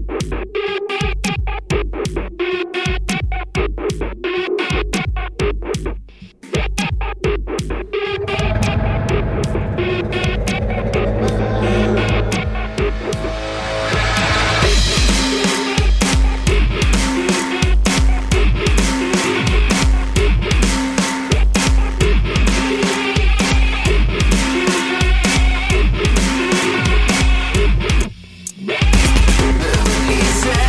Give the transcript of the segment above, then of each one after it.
Easy.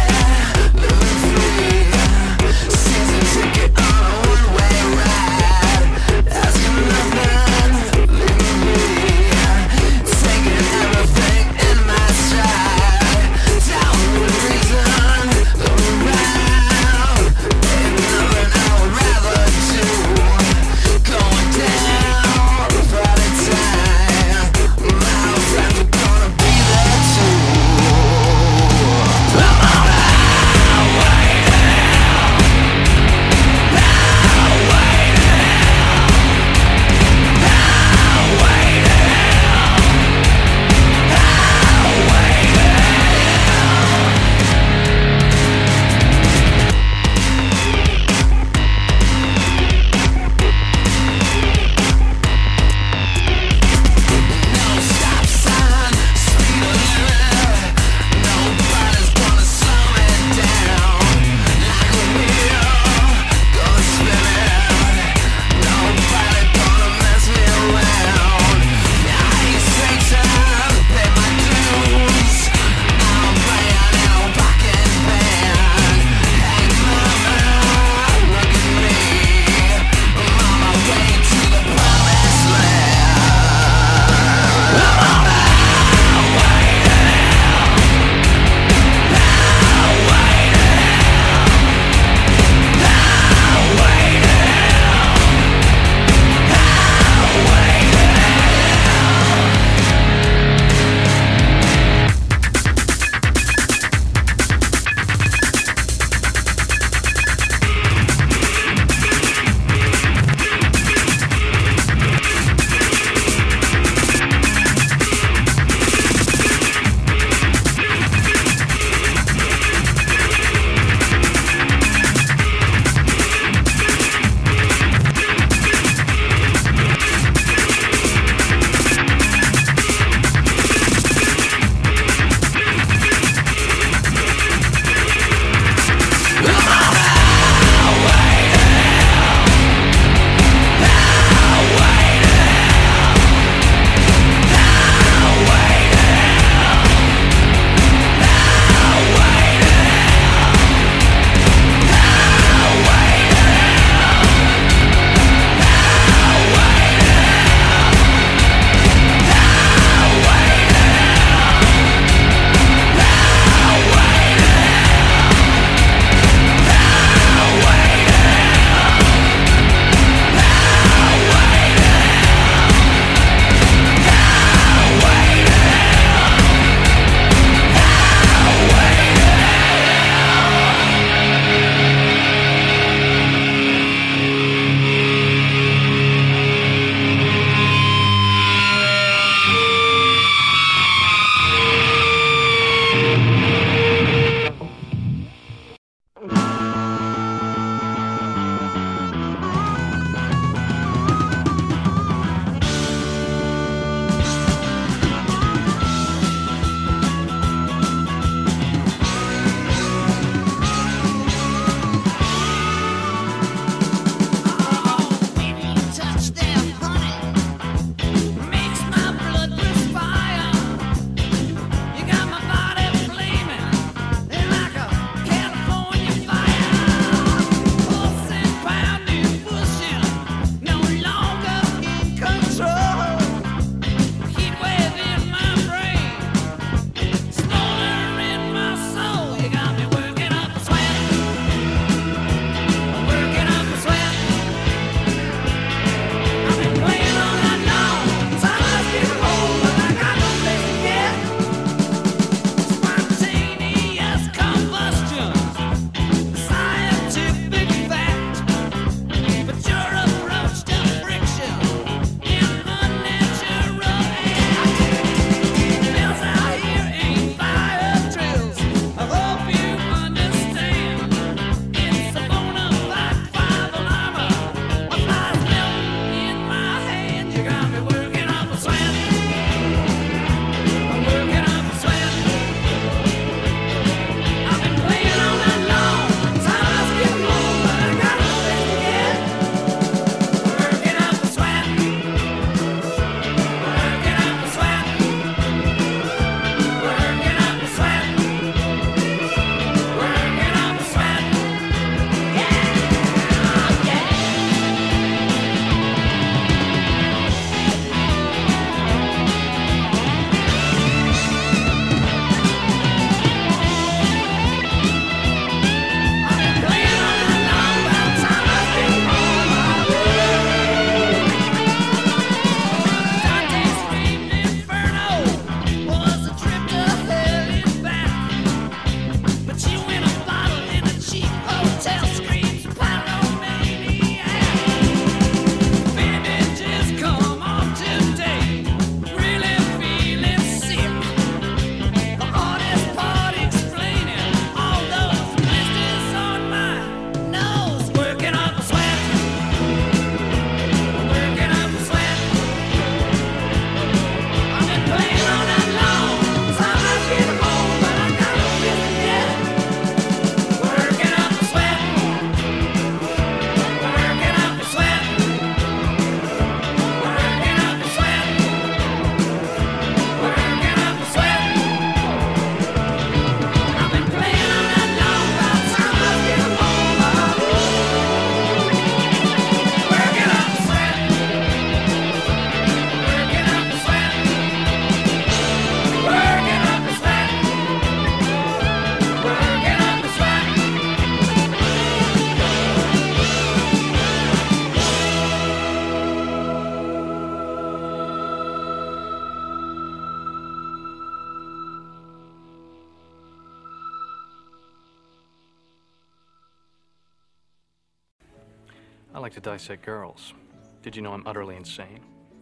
I like to dissect girls. Did you know I'm utterly insane?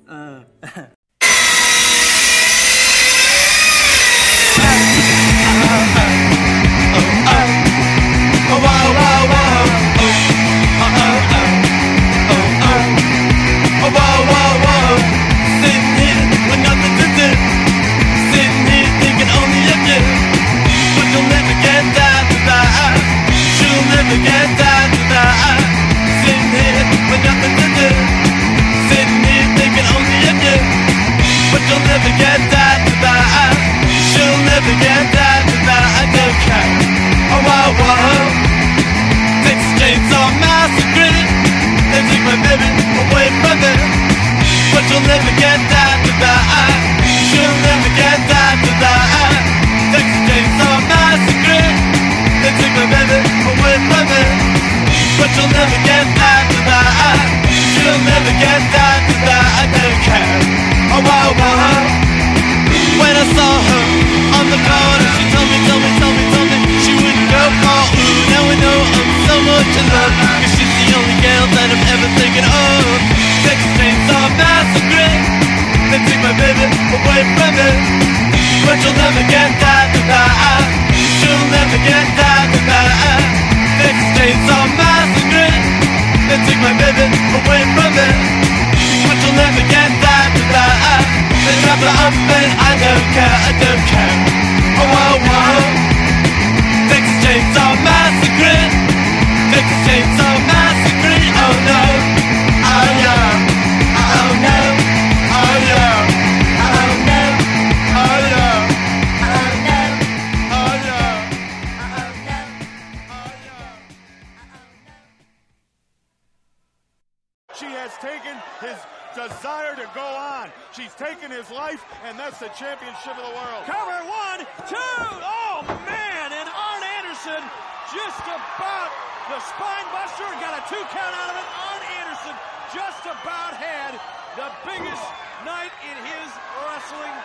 She has taken his desire to go on. She's taken his life, and that's the championship of the world. Cover 1, 2. Oh, man. And Arn Anderson just about the spine buster. Got a 2 count out of it. Arn Anderson just about had the biggest night in his wrestling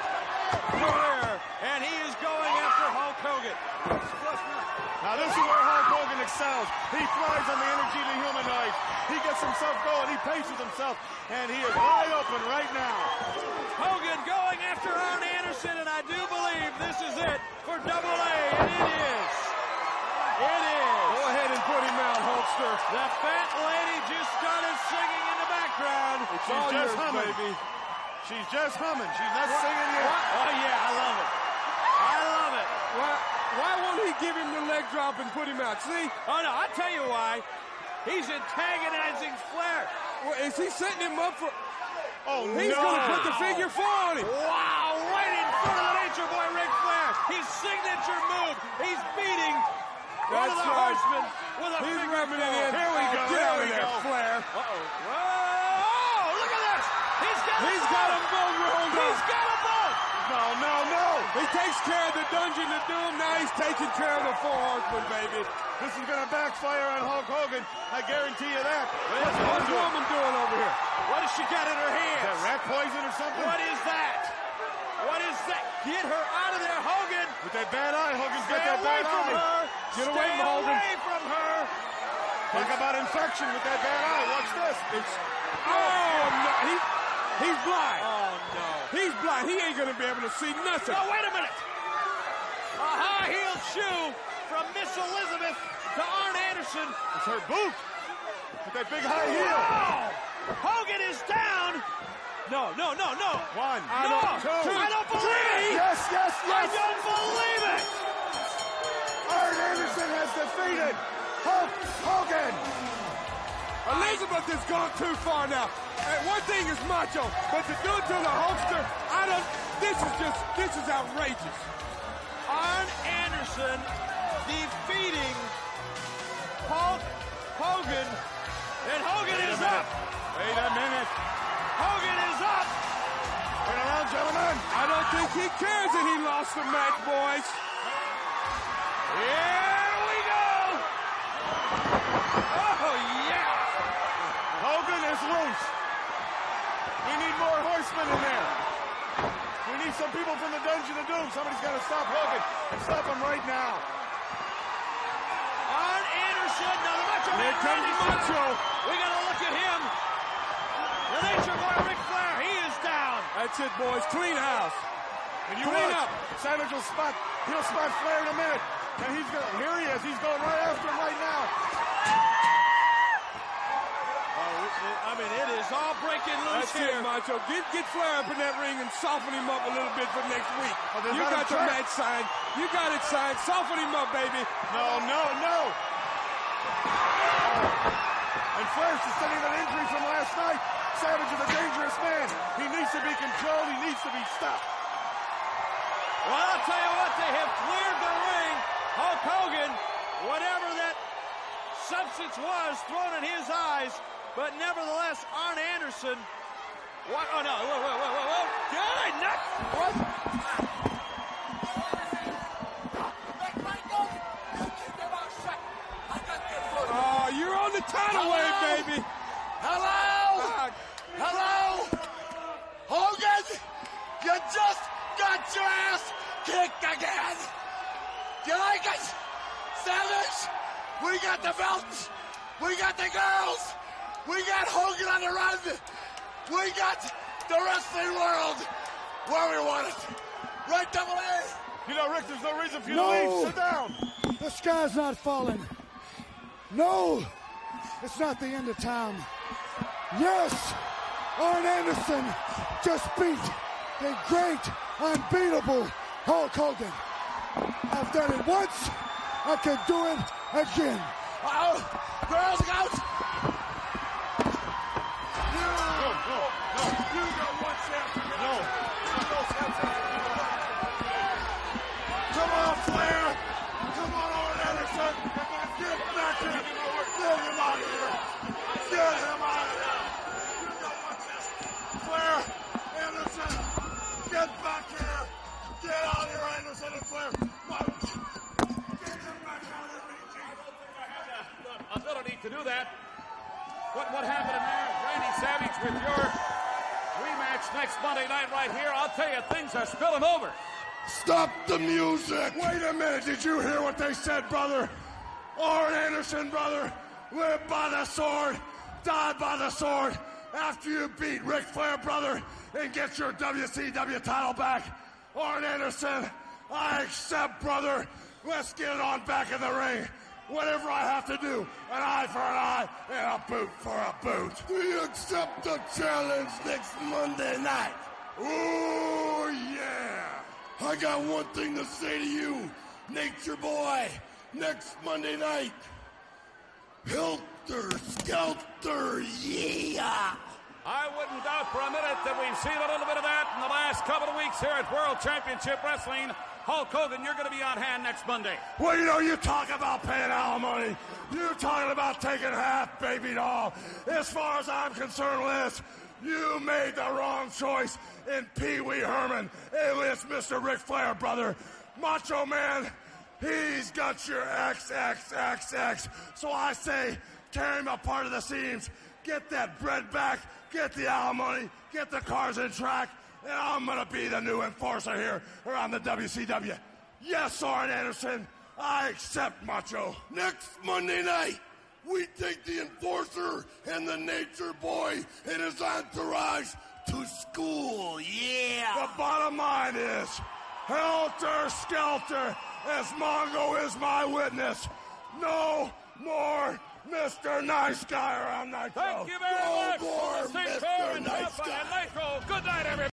career. And he is going after Hulk Hogan. Now this is where Hulk Hogan excels. He thrives on the energy of the humanoid. He gets himself going, he paces himself, and he is wide open right now. Hogan going after Arn Anderson, and I do believe this is it for Double A, and it is. It is. Go ahead and put him out, Hulkster. The fat lady just started singing in the background. She's just humming. Baby. She's just humming. She's not singing yet. Oh, yeah, I love it. I love it. Why won't he give him the leg drop and put him out? See? Oh, no, I'll tell you why. He's antagonizing Flair. Well, is he setting him up for... Oh, He's going to put the figure 4 on him. Wow, right in front of the Nature Boy, Ric Flair. His signature move. He's beating one of the horsemen with a He's figure rubbing it 4. in. Here we go. Get out of there, Flair. Uh-oh. Whoa, look at this. He's got them both rolled up. He's got them both. No. He takes care of the Dungeon of Doom. Now he's taking care of the 4 Horsemen, baby. This is going to backfire on Hulk Hogan. I guarantee you that. What's this woman doing over here? What has she got in her hands? Is that rat poison or something? What is that? What is that? Get her out of there, Hogan. With that bad eye, Hogan's Stay got that away bad from eye. her. Get away Stay from Hogan. away from her. Talk about infection with that bad eye. Watch this. Oh, no. He's blind. Oh, no. He's blind. He ain't going to be able to see nothing. No, wait a minute. A high-heeled shoe from Miss Elizabeth to Arn Anderson. It's her boot. With that big high heel. Wow. Hogan is down. No. 1, No. 2, I don't believe it. Yes. I don't believe it. Arn Anderson has defeated Hulk Hogan. Elizabeth has gone too far now. And one thing is macho, but to do it to the Hulkster, this is outrageous. Arn Anderson defeating Hulk Hogan, and Hogan is up. Wait a minute. Hogan is up. Turn around, gentlemen. I don't think he cares that he lost the match, boys. Here we go. Oh, yeah. Hogan is loose. We need more horsemen in there. We need some people from the Dungeon of Doom. Somebody's got to stop Hogan and stop him right now. Arn Anderson. Now the Macho Man. Here comes Macho. We got to look at him. The Nature Boy Ric Flair. He is down. That's it, boys. Clean house. And you Clean watch. up. Savage will spot. He'll spot Flair in a minute. And here he is. He's going right after him right now. I mean, it is all breaking loose That's here. it, Macho. Get Flair up in that ring and soften him up a little bit for next week. Oh, they You got got him the trapped. match signed. You got it signed. Soften him up, baby. No. And Flair's sustaining an injury from last night. Savage is a dangerous man. He needs to be controlled. He needs to be stopped. Well, I'll tell you what, they have cleared the ring. Hulk Hogan, whatever that substance was thrown in his eyes, but nevertheless, Arn Anderson. What? Oh no! Whoa! Good! Not what? Oh, you're on the tidal wave, baby. Hello? Hello? Hogan, you just got your ass kicked again. Do you like it? Savage, we got the belts. We got the girls. We got Hogan on the run. We got the wrestling world where we want it. Right, Double A? You know, Rick, there's no reason for you to leave. Sit down. The sky's not falling. No, it's not the end of time. Yes, Arn Anderson just beat the great, unbeatable Hulk Hogan. I've done it once, I can do it again. Girl Scouts! Come on, Flair. Come on, Arn Anderson. Get back here. Get him out of here. Get him out of here. You don't want this. Flair, Anderson, get back here. Get out here, Anderson and Flair. Why don't you get him back out of here, The ability to do that. What happened in there? Randy Savage with your rematch next Monday night right here. I'll tell you, things are spilling over. Stop the music! Wait a minute, did you hear what they said, brother? Arn Anderson, brother, live by the sword, die by the sword. After you beat Ric Flair, brother, and get your WCW title back. Arn Anderson, I accept, brother. Let's get it on back in the ring. Whatever I have to do, an eye for an eye and a boot for a boot. Do you accept the challenge next Monday night? Ooh, yeah. I got one thing to say to you, Nature Boy. Next Monday night, Helter Skelter, yeah. I wouldn't doubt for a minute that we've seen a little bit of that in the last couple of weeks here at World Championship Wrestling. Hulk Hogan, you're going to be on hand next Monday. Well, you know, you talk about paying alimony. You're talking about taking half, baby doll. As far as I'm concerned, Liz, you made the wrong choice in Pee Wee Herman. Hey, Liz, Mr. Ric Flair, brother. Macho Man, he's got your XXXX. So I say, tear him apart of the seams. Get that bread back. Get the alimony. Get the cars in track. And I'm going to be the new enforcer here around the WCW. Yes, Arn Anderson, I accept, Macho. Next Monday night, we take the enforcer and the Nature Boy and his entourage to school, yeah. The bottom line is, helter skelter, as Mongo is my witness. No more Mr. Nice Guy around Nitro. Thank you very much. No more Mr. Nice Guy. And Nitro. Good night, everybody.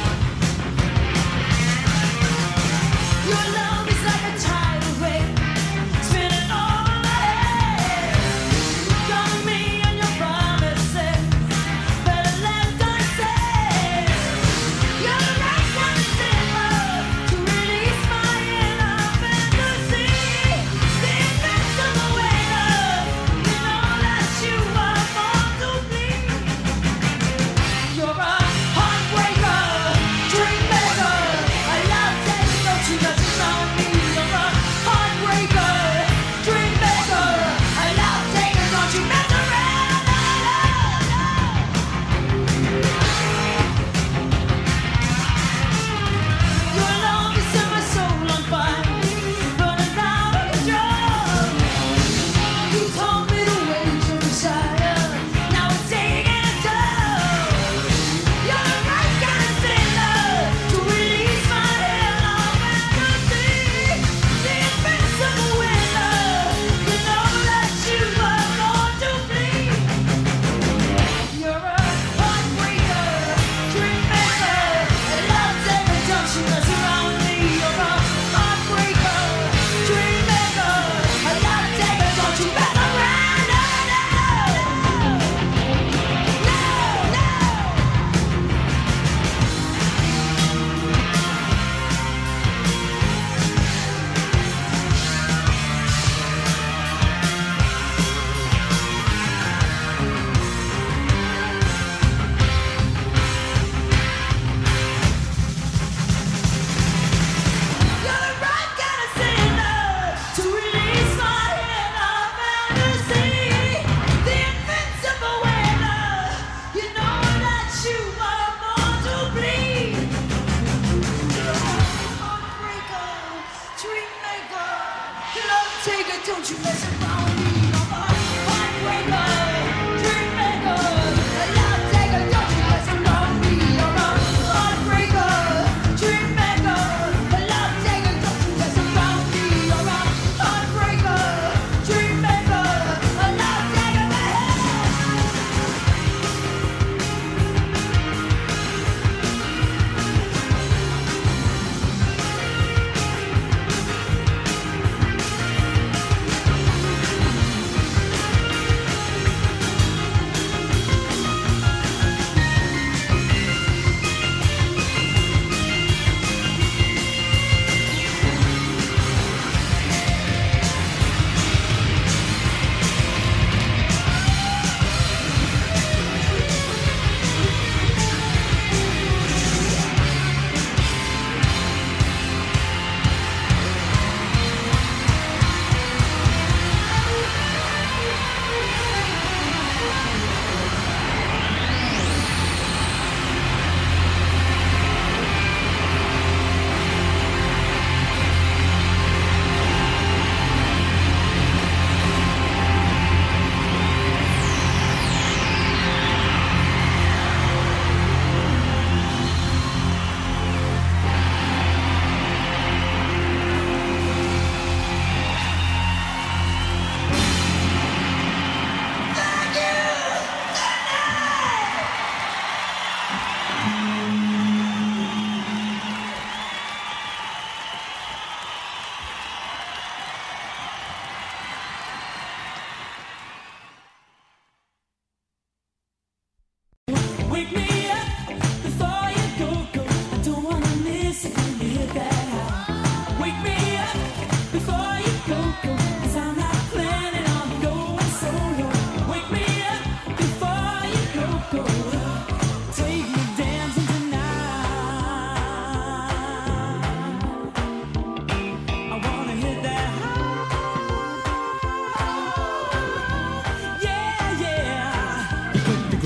Your love is like a tidal wave.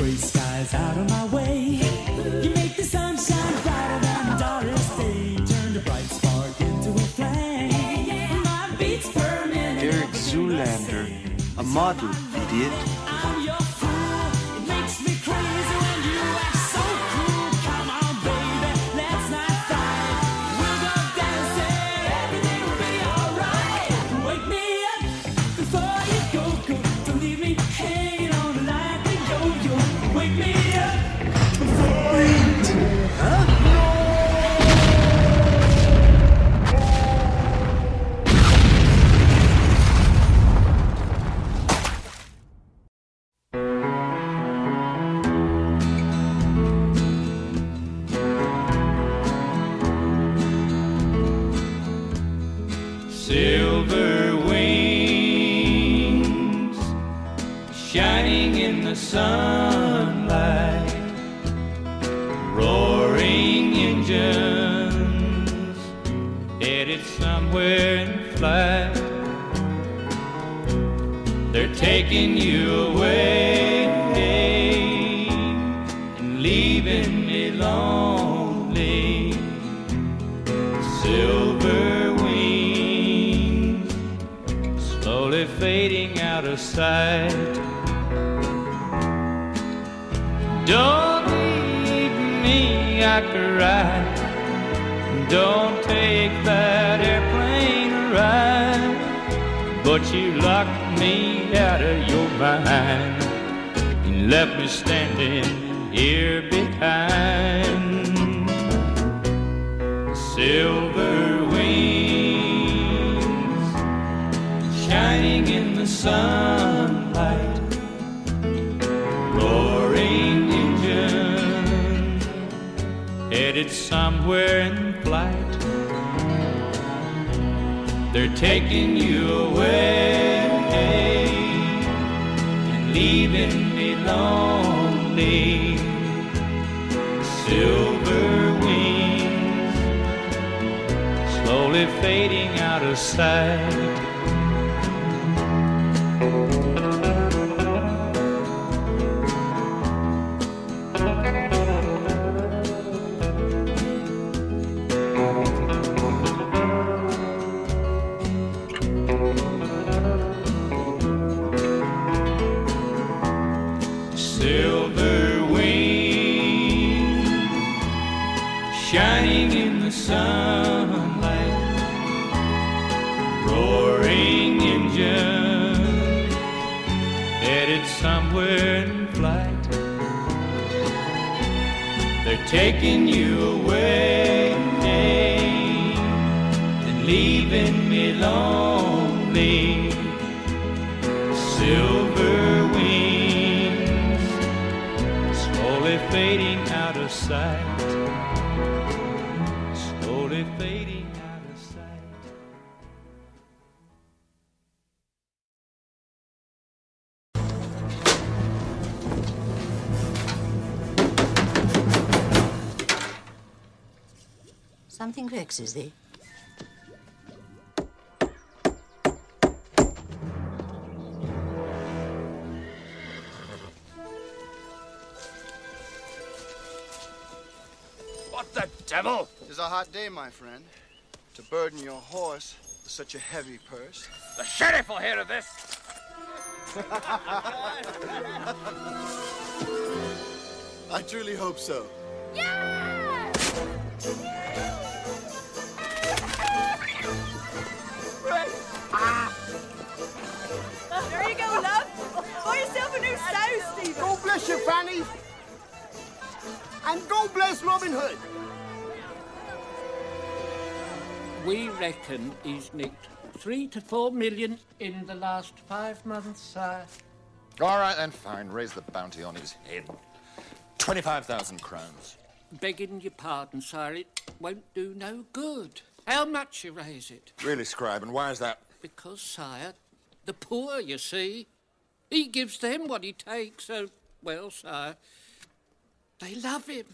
gray skies out of my way. You make the sunshine brighter than the darkest day. Turn the bright spark into a flame. My beats per minute. Eric Zoolander, a model, idiot. I'm your fool. It makes me crazy when you act so cool. Come on, baby, let's not fight. We'll go dancing, everything will be alright. Wake me up before you go. Don't leave me hanging on like a yo-yo. Wake me up before you Silver wings shining in the sunlight, roaring engines headed somewhere in flight. They're taking you away and leaving me lonely. Silver wings slowly fading out of sight. Don't leave me, I cried. Don't take that airplane ride. But you locked me out of your mind and left me standing here behind. Silver wings shining in the sunlight, roaring engine headed somewhere in flight. They're taking you away and leaving me lonely. Silver wings slowly fading out of sight. Silver wings shining in the sunlight, roaring engine headed somewhere in flight. They're taking you away and leaving me lonely. Silver wings slowly fading out of sight. Slowly fading out of sight. Something vexes thee? What the devil? It's a hot day, my friend. To burden your horse with such a heavy purse. The sheriff will hear of this. I truly hope so. There you go, love. Buy yourself a new sow, Stephen. God bless you, Fanny. And God bless Robin Hood. We reckon he's nicked 3 to 4 million in the last 5 months, sire. All right, then, fine. Raise the bounty on his head. 25,000 crowns. Begging your pardon, sire, it won't do no good. How much you raise it? Really, Scribe, and why is that? Because, sire, the poor, you see, he gives them what he takes, so, well, sire, they love him.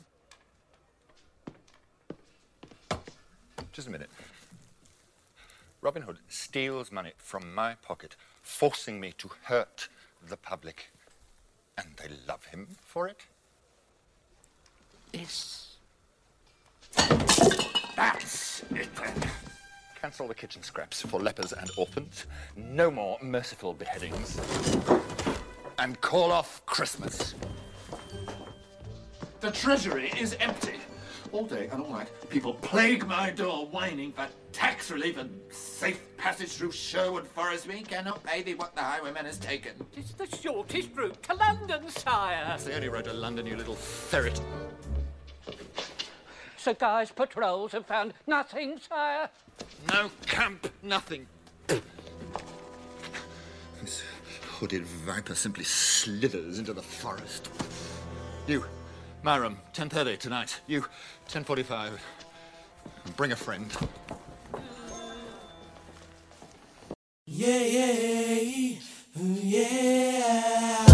Just a minute. Robin Hood steals money from my pocket, forcing me to hurt the public. And they love him for it? Yes. That's it then. Cancel the kitchen scraps for lepers and orphans. No more merciful beheadings. And call off Christmas. The treasury is empty. All day and all night, people plague my door whining for tax relief and safe passage through Sherwood Forest. We cannot pay thee what the highwayman has taken. It's the shortest route to London, sire. That's the only road to London, you little ferret. Sir Guy's patrols have found nothing, sire. No camp, nothing. This hooded viper simply slithers into the forest. You, Myram, 10:30 tonight. You, 10:45. Bring a friend. Yeah, yeah, yeah.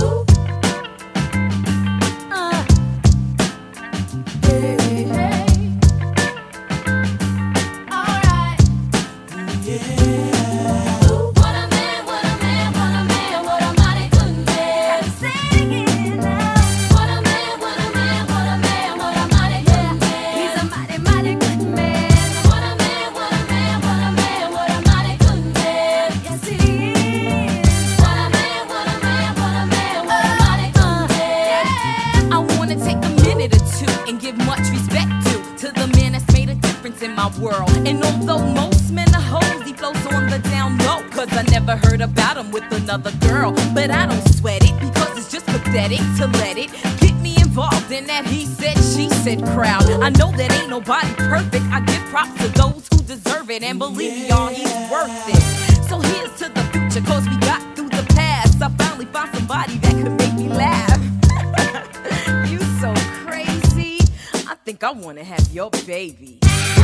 World. And although most men are hoes, he flows on the down low, cause I never heard about him with another girl. But I don't sweat it, because it's just pathetic to let it get me involved in that he said, she said crowd. I know that ain't nobody perfect. I give props to those who deserve it, and believe me, y'all, he's worth it. So here's to the future, cause we got through the past. I finally found somebody that could make me laugh. You so crazy, I think I wanna have your baby.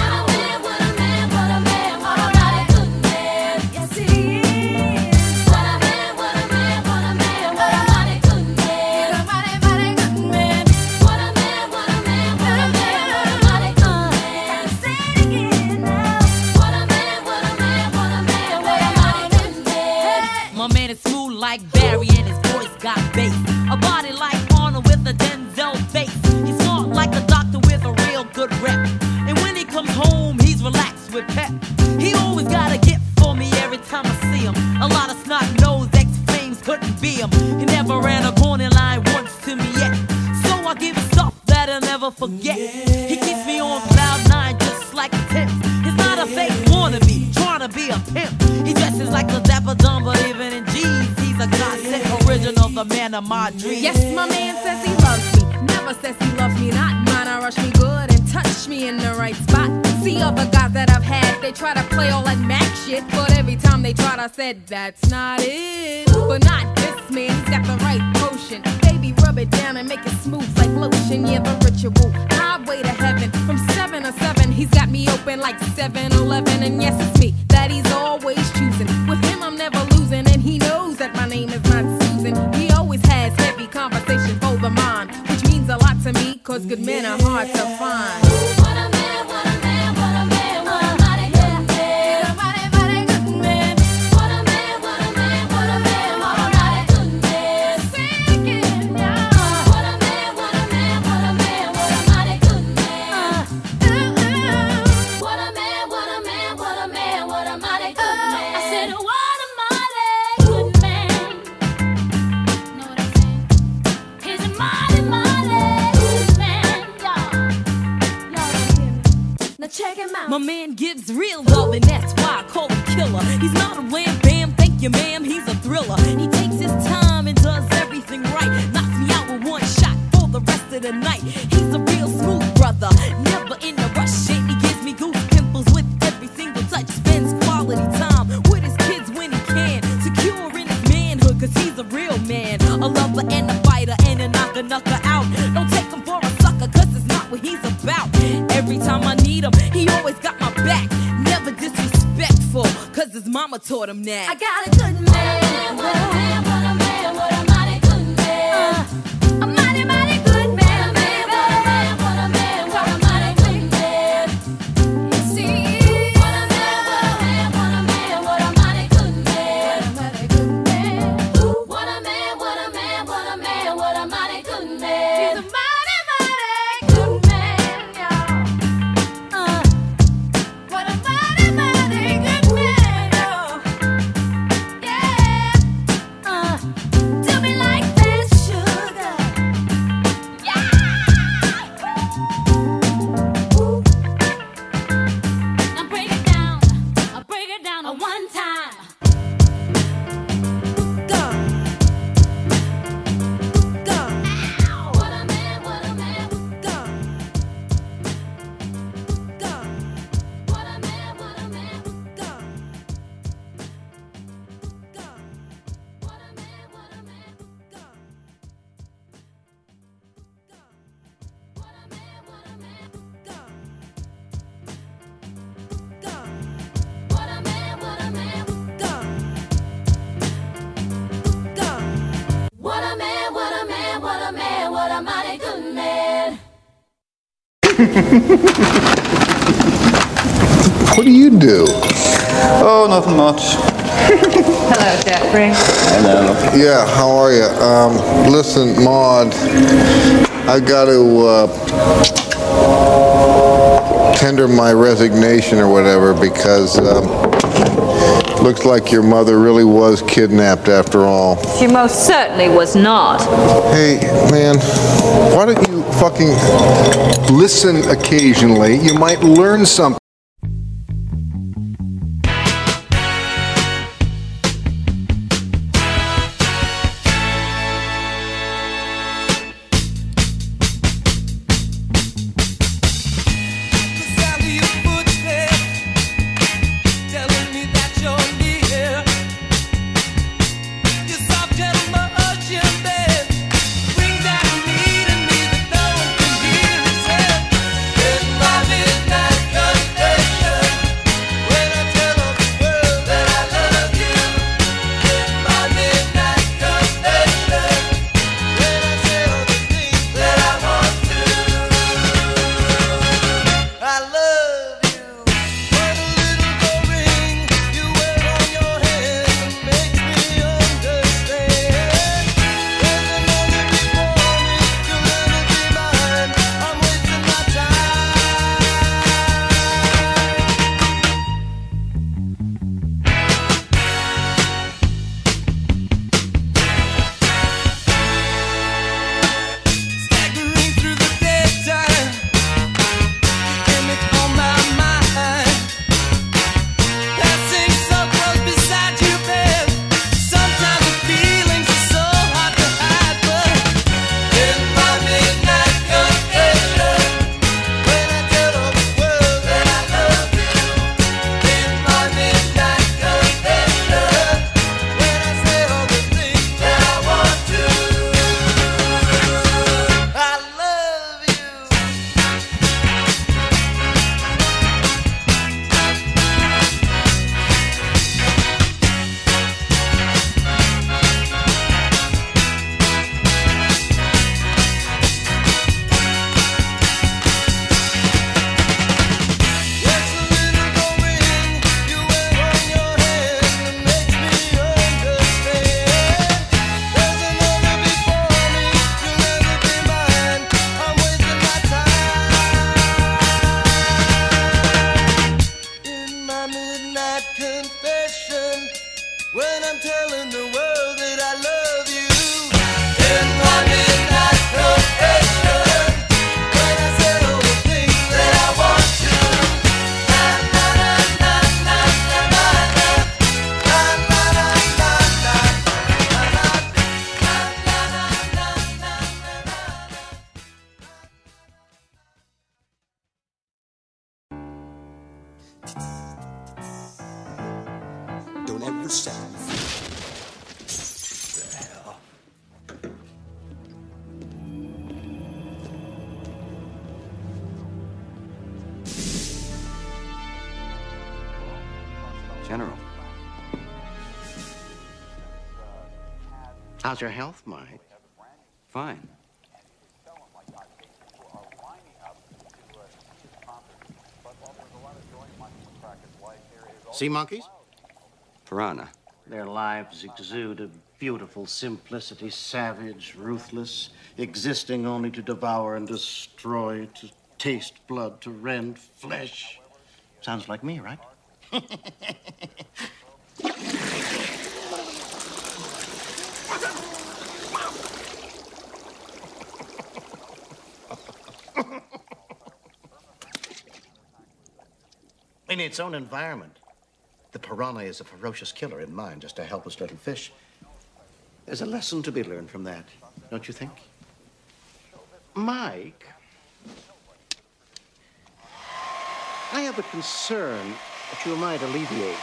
My man is smooth like Barry and his voice got bass. A body like Arnold with a Denzel face. He's smart like a doctor with a real good rep. And when he comes home, he's relaxed with pep. He always got a gift for me every time I see him. A lot of snot-nosed ex-flames couldn't be him. He never ran a corner line once to me yet. So I give him stuff that I'll never forget. He keeps me on cloud nine just like a tip. He's not a fake wannabe, trying to be a pimp. He dresses like a dapper dumb, but even in jeans, he's a godsend original, the man of my dreams. Yes, my man says he loves me. Never says he loves me not. Mine, I rush me good and touch me in the right spot. See other guys that I've had, they try to play all that Mac shit, but every time they tried, I said, that's not it. But not this man, he's got the right potion. Baby, rub it down and make it smooth like lotion. Yeah, the ritual, highway to heaven. From 7 to 7, he's got me open like 7-Eleven. And yes, it's me that he's always choosing. With him, I'm never losing, and he knows that my name is not Susan. He always has heavy conversation for the mind, which means a lot to me, cause good men are hard to find. What a man, what a man, what a man, what a mighty good man. What a mighty, mighty good man. What a man, what a man, what a man, what a mighty good man. Sing it now. What a man, what a man, what a man, what a mighty good man. What a man, what a man, what a man, what a mighty good man. I said, what a mighty good man. Know what I'm saying? He's a mighty, mighty good man, y'all. Y'all don't hear me. Now check him out. My man gives real love, and that's why I call him killer. He's not a wham bam, thank you ma'am, he's a thriller. He takes his time and does everything right. Knocks me out with one shot for the rest of the night. He's a real smooth brother, never in a rush shit. He gives me goose pimples with every single touch. Spends quality time with his kids when he can. Secure in his manhood, cause he's a real man. A lover and a fighter and a knocker out. Don't take him for a sucker, cause it's not what he's about. Every time I need him, he always got my back. Never disrespectful, cause his mama taught him that. I got a good man. What a man, what a man, what a mighty good man. A mighty, mighty good man, baby. What a man, what a mighty good man. You see, what a man, what a man, what a man, what a mighty good man. What a mighty good man. What a man, what a man, what a man, what a a mighty good man. What do you do? Oh, nothing much. Hello, Jeffrey. Hello. Yeah, how are you? Listen, Maude, I got to tender my resignation or whatever because looks like your mother really was kidnapped after all. She most certainly was not. Hey, man, why don't you fucking listen occasionally? You might learn something. Don't ever say General. How's your health, Mike? Fine. Sea monkeys? Piranha. Their lives exude a beautiful simplicity, savage, ruthless, existing only to devour and destroy, to taste blood, to rend flesh. Sounds like me, right? In its own environment, the piranha is a ferocious killer in mind, just a helpless little fish. There's a lesson to be learned from that, don't you think? Mike, I have a concern that you might alleviate.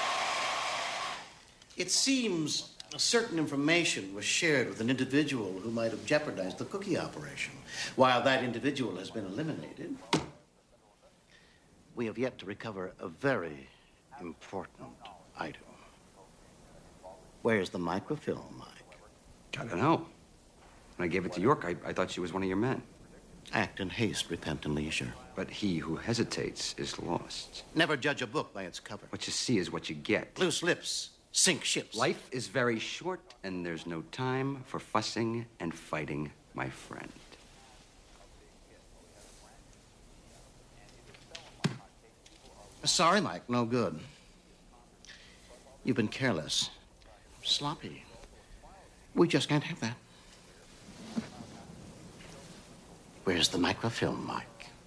It seems certain information was shared with an individual who might have jeopardized the cookie operation. While that individual has been eliminated, we have yet to recover a very important item. Where's the microfilm, Mike? I don't know. When I gave it to York, I thought she was one of your men. Act in haste, repent in leisure. But he who hesitates is lost. Never judge a book by its cover. What you see is what you get. Loose lips sink ships. Life is very short, and there's no time for fussing and fighting, my friend. Sorry, Mike, no good. You've been careless, sloppy. We just can't have that. Where's the microfilm, Mike?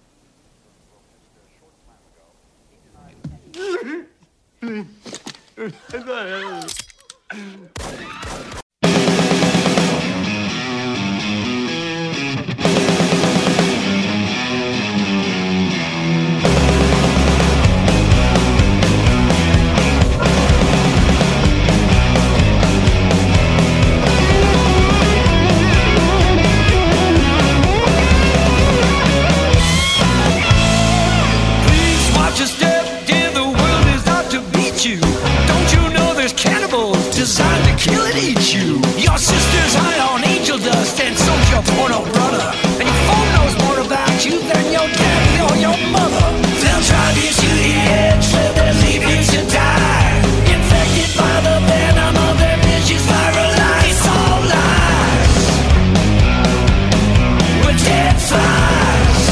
Designed to kill and eat you. Your sister's high on angel dust, and so's your porno brother. And your phone knows more about you than your daddy or your mother. They'll drive you to the edge, so they'll leave you to die. Infected by the venom of their vicious viral lies. It's all lies. We're dead flies.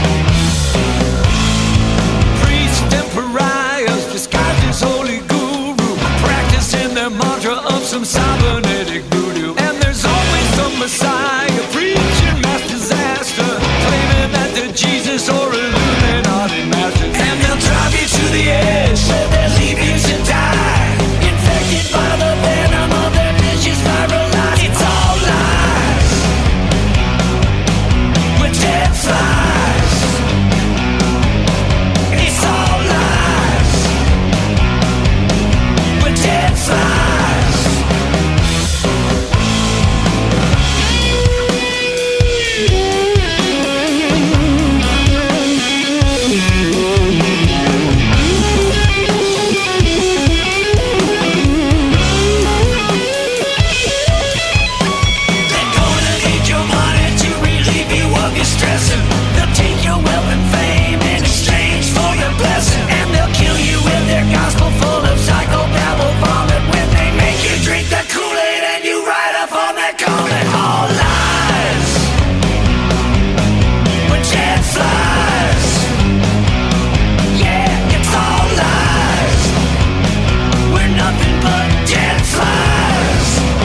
Priests and pariahs disguised as holy their mantra of some cybernetic voodoo. And there's always some messiah preaching mass disaster, claiming that they're Jesus or Illuminati masters. And they'll drive you to the edge, so they'll leave you to die. Infected by the venom of their vicious viral lies. It's all lies. We're dead flies. It's all lies. We're dead flies. They'll take your wealth and fame in exchange for your blessing. And they'll kill you with their gospel full of psychobabble vomit. When they make you drink the Kool-Aid and you ride up on that comet. All lies. We're dead flies. Yeah, it's all lies. We're nothing but dead flies.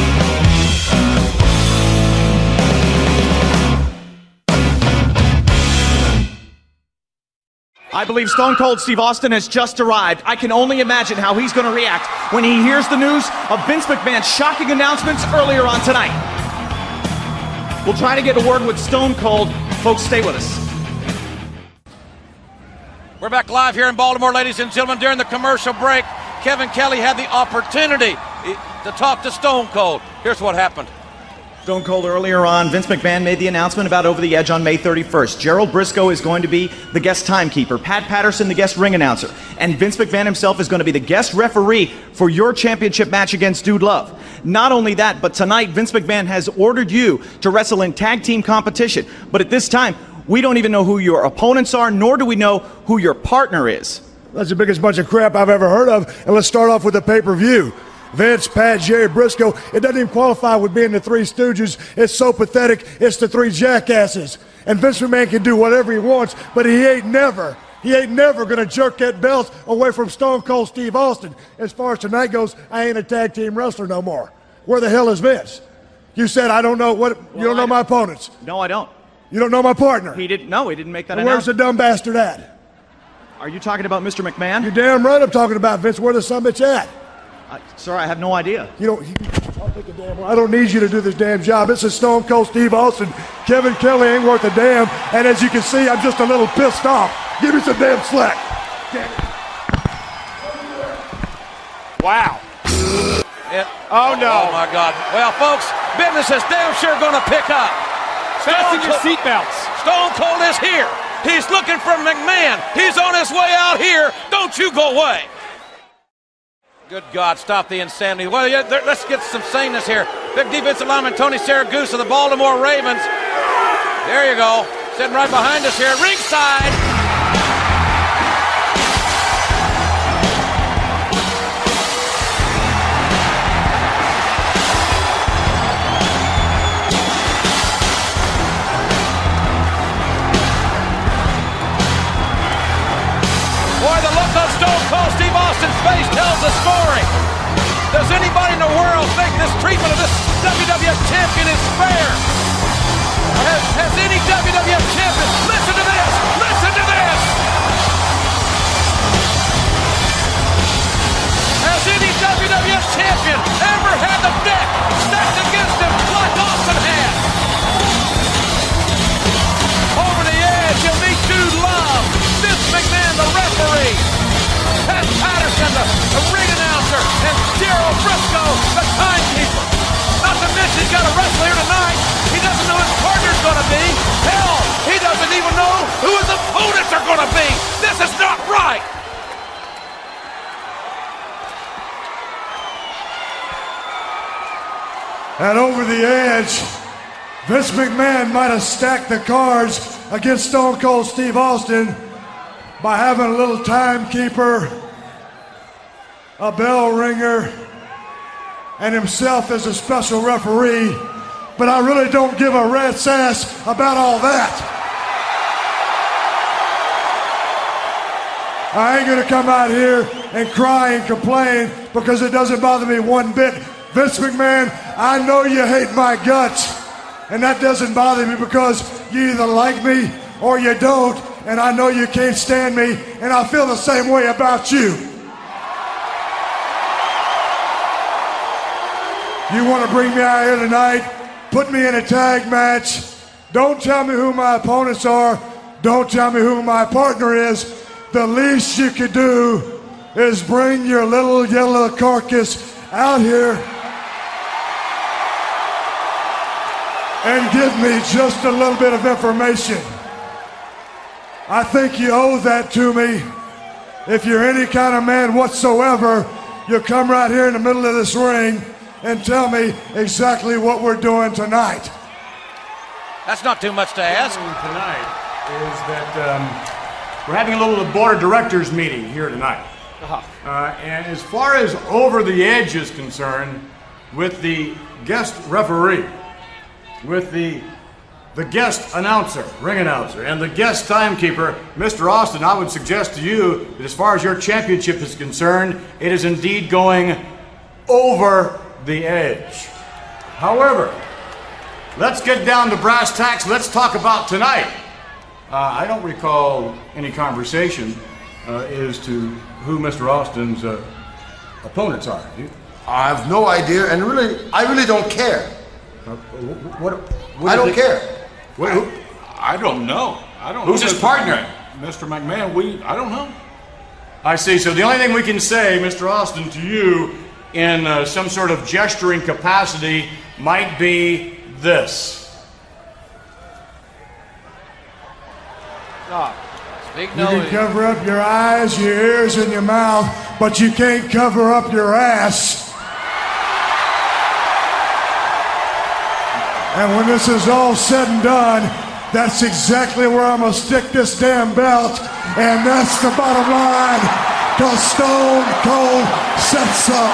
I believe Stone Cold Steve Austin has just arrived. I can only imagine how he's going to react when he hears the news of Vince McMahon's shocking announcements earlier on tonight. We'll try to get a word with Stone Cold. Folks, stay with us. We're back live here in Baltimore, ladies and gentlemen. During the commercial break, Kevin Kelly had the opportunity to talk to Stone Cold. Here's what happened. Stone Cold, earlier on, Vince McMahon made the announcement about Over the Edge on May 31st. Gerald Briscoe is going to be the guest timekeeper, Pat Patterson the guest ring announcer, and Vince McMahon himself is going to be the guest referee for your championship match against Dude Love. Not only that, but tonight Vince McMahon has ordered you to wrestle in tag team competition. But at this time, we don't even know who your opponents are, nor do we know who your partner is. That's the biggest bunch of crap I've ever heard of, and let's start off with the pay-per-view. Vince, Pat, Jerry Briscoe, it doesn't even qualify with being the Three Stooges. It's so pathetic, it's the three jackasses. And Vince McMahon can do whatever he wants, but he ain't never going to jerk that belt away from Stone Cold Steve Austin. As far as tonight goes, I ain't a tag team wrestler no more. Where the hell is Vince? You said I don't know what, you don't know my opponents. No, I don't. You don't know my partner. He didn't make that announcement. Where's the dumb bastard at? Are you talking about Mr. McMahon? You're damn right I'm talking about Vince. Where the summits at? Sir, I have no idea. I'll take a damn. I don't need you to do this damn job. This is Stone Cold Steve Austin. Kevin Kelly ain't worth a damn. And as you can see, I'm just a little pissed off. Give me some damn slack. Damn it. Wow. Oh, no. Oh, my God. Well, folks, business is damn sure going to pick up. Fasten your seatbelts. Stone Cold is here. He's looking for McMahon. He's on his way out here. Don't you go away. Good God, stop the insanity. Well, yeah, let's get some sameness here. Big defensive lineman Tony Saragusa of the Baltimore Ravens. There you go. Sitting right behind us here at ringside. Boy, the look on Stone Cold Steve Austin's face tells the story. Does anybody in the world think this treatment of this WWF champion is fair? Has any WWF champion, listen to this, listen to this! Has any WWF champion ever had the deck stacked against him like Austin had? Over the edge, you'll meet Dude Love, Vince McMahon, the referee, Pat Patterson, the ring announcer, and Gerald Brisco, the timekeeper. Not to mention he's got a wrestler here tonight. He doesn't know who his partner's going to be. Hell, he doesn't even know who his opponents are going to be. This is not right. And over the edge, Vince McMahon might have stacked the cards against Stone Cold Steve Austin by having a little timekeeper, a bell ringer, and himself as a special referee, but I really don't give a rat's ass about all that. I ain't gonna come out here and cry and complain because it doesn't bother me one bit. Vince McMahon, I know you hate my guts, and that doesn't bother me because you either like me or you don't, and I know you can't stand me, and I feel the same way about you. You want to bring me out here tonight, put me in a tag match, don't tell me who my opponents are, don't tell me who my partner is. The least you could do is bring your little yellow carcass out here and give me just a little bit of information. I think you owe that to me. If you're any kind of man whatsoever, you come right here in the middle of this ring and tell me exactly what we're doing tonight. That's not too much to ask. Tonight is that we're having a little board of directors meeting here tonight. And as far as Over the Edge is concerned, with the guest referee, with the guest announcer, ring announcer, and the guest timekeeper, Mr. Austin, I would suggest to you that as far as your championship is concerned, it is indeed going over the edge. However, let's get down to brass tacks. Let's talk about tonight. I don't recall any conversation as to who Mr. Austin's opponents are. I have no idea, and I really don't care. What I don't care. I don't know. Who's his partner? Mr. McMahon, I don't know. I see. So the only thing we can say, Mr. Austin, to you in some sort of gesturing capacity might be this. Speak You no. can cover up your eyes, your ears, and your mouth, but you can't cover up your ass. And when this is all said and done, that's exactly where I'm gonna stick this damn belt, and that's the bottom line, 'cause Stone Cold said so.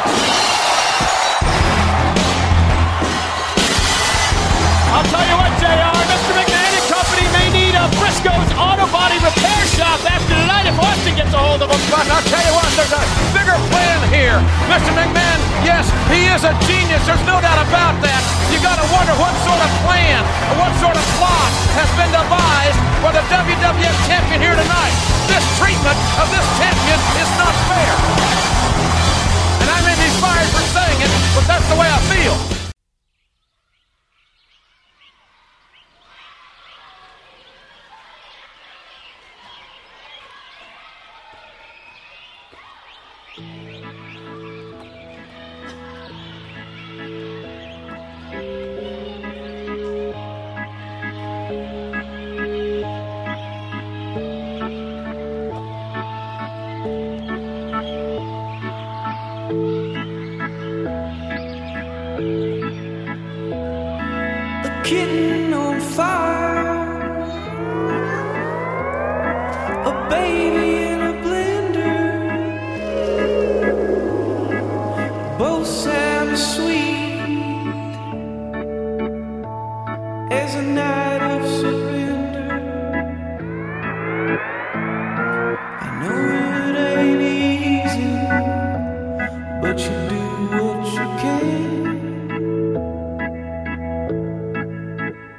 I'll tell you what, JR, Mr. McMahon and company may need a Briscoe's Auto Body Repair Shop after tonight if Austin gets a hold of them. But I'll tell you what, there's a bigger plan here. Mr. McMahon, yes, he is a genius. There's no doubt about that. You got to wonder what sort of plan or what sort of plot has been devised for the WWF champion here tonight. This treatment of this champion is not fair. And I may be fired for saying it, but that's the way I feel. kitten on fire, a baby in a blender. Both sound as sweet as a night of surrender. I know it ain't easy, but you do what you can.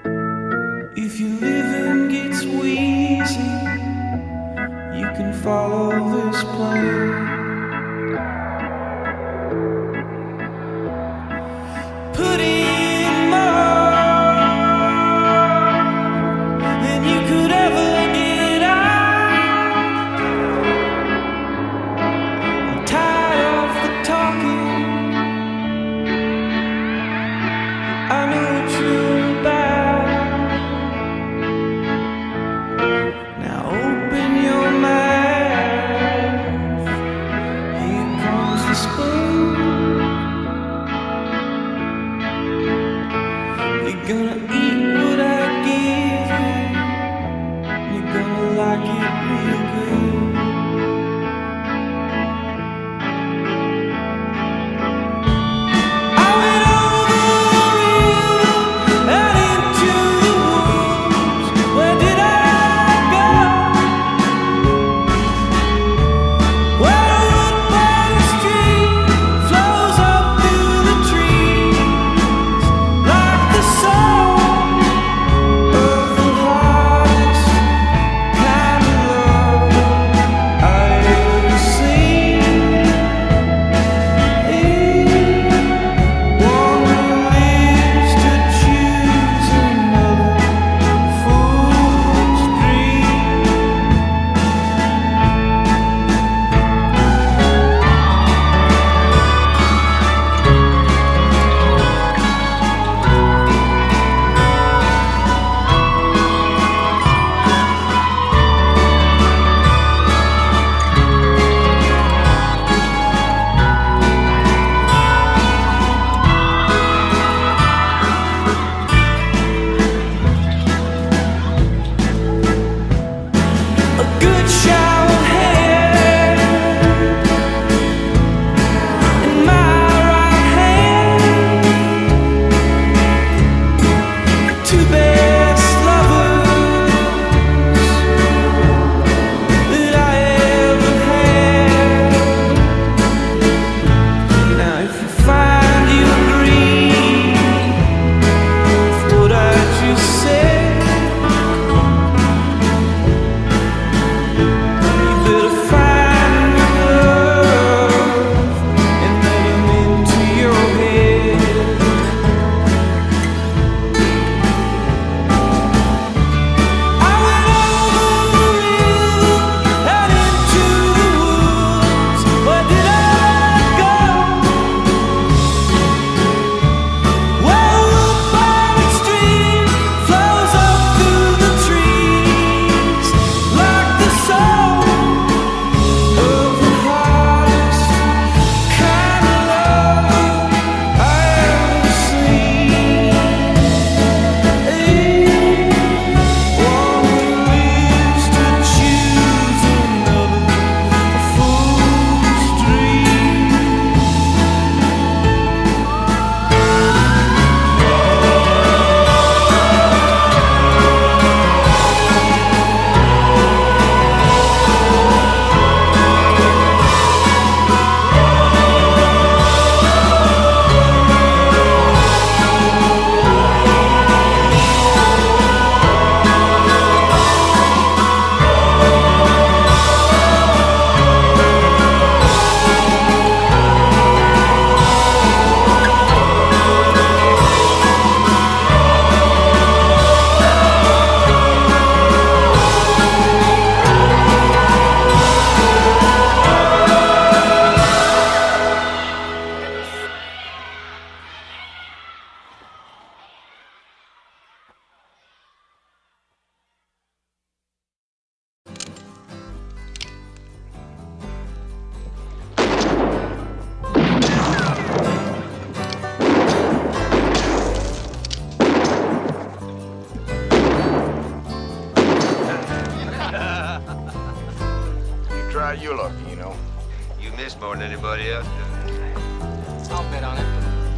how you look, you know. You miss more than anybody else does. I'll bet on it.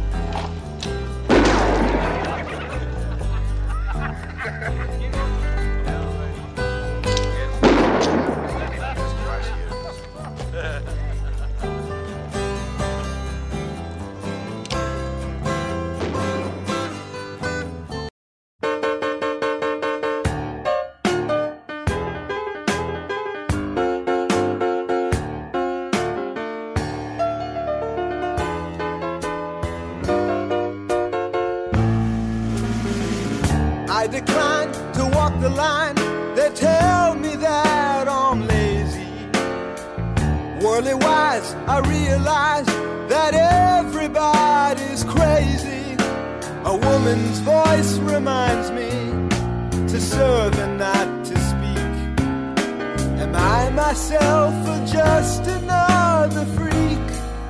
I decline to walk the line. They tell me that I'm lazy. Worldly wise, I realize that everybody's crazy. A woman's voice reminds me to serve and not to speak. Am I myself or just another freak?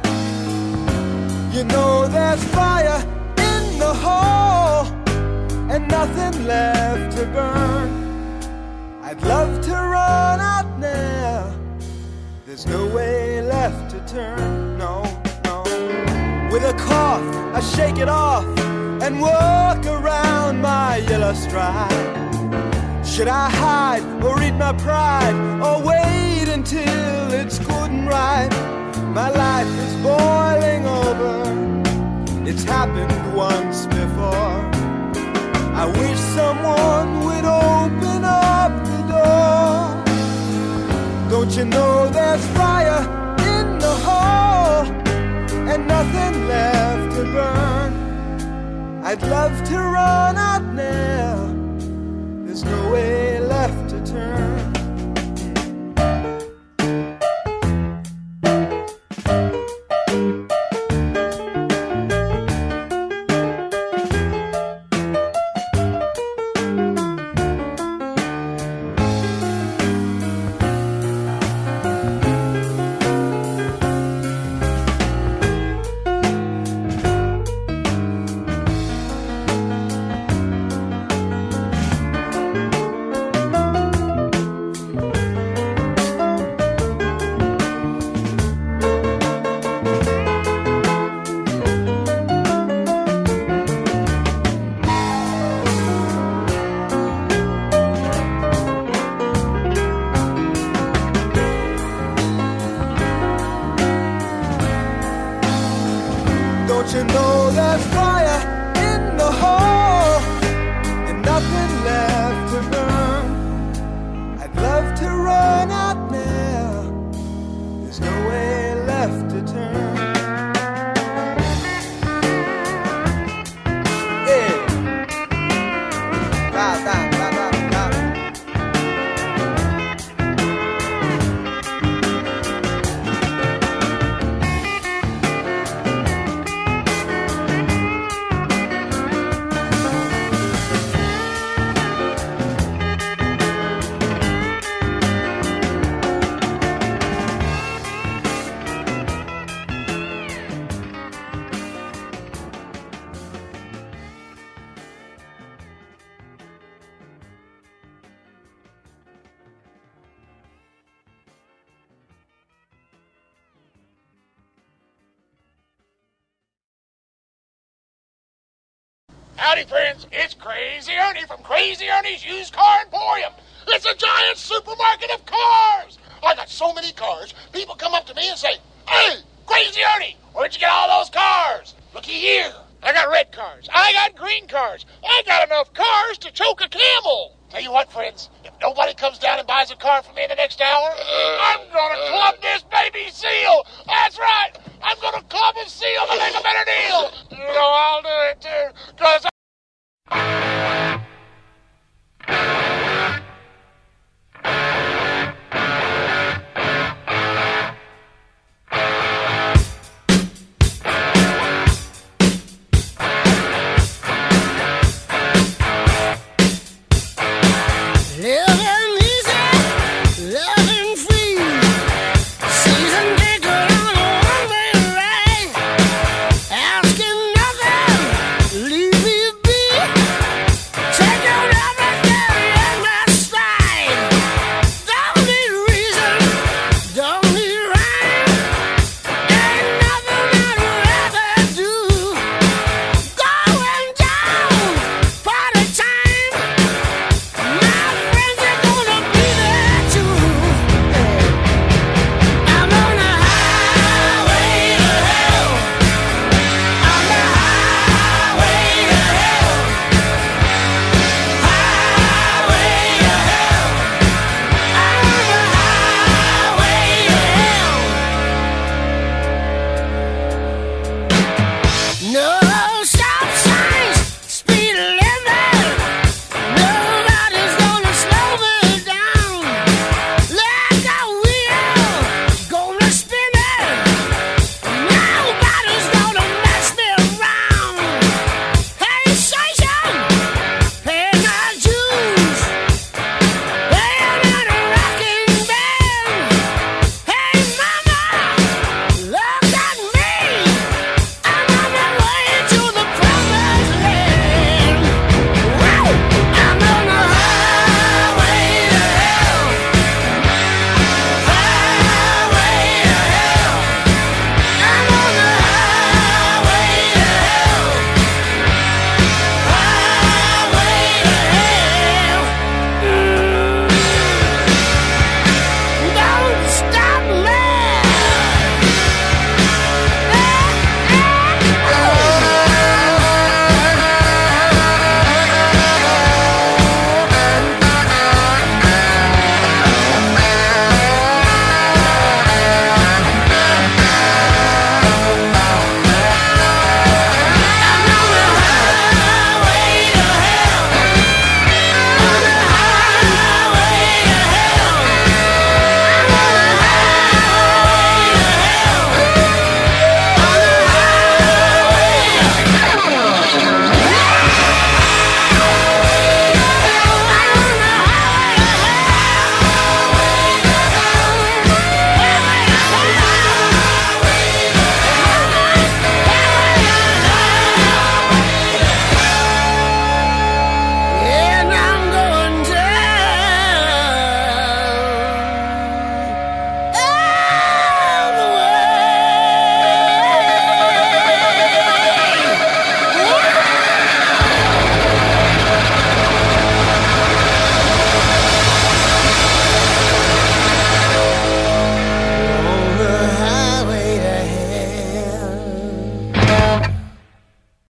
You know there's fire in the hole and nothing left to burn. I'd love to run out now. There's no way left to turn, no, no. With a cough, I shake it off and walk around my yellow stride. Should I hide or eat my pride or wait until it's good and right? My life is boiling over. It's happened once before. I wish someone would open up the door. Don't you know there's fire in the hole and nothing left to burn? I'd love to run out now. There's no way left to turn. Don't you know there's fire in the hole and nothing left to burn? I'd love to run out now. There's no way left to turn. Yeah. Ba, ba, ba, ba, ba. Howdy, friends. It's Crazy Ernie from Crazy Ernie's Used Car Emporium. It's a giant supermarket of cars. I got so many cars, people come up to me and say, "Hey, Crazy Ernie, where'd you get all those cars? Looky here. I got red cars. I got green cars. I got enough cars to choke a camel." Tell you what, friends, if nobody comes down and buys a car from me in the next hour, I'm gonna club this baby seal. That's right. I'm gonna club a seal to make a better deal. You know I'll do it too, 'cause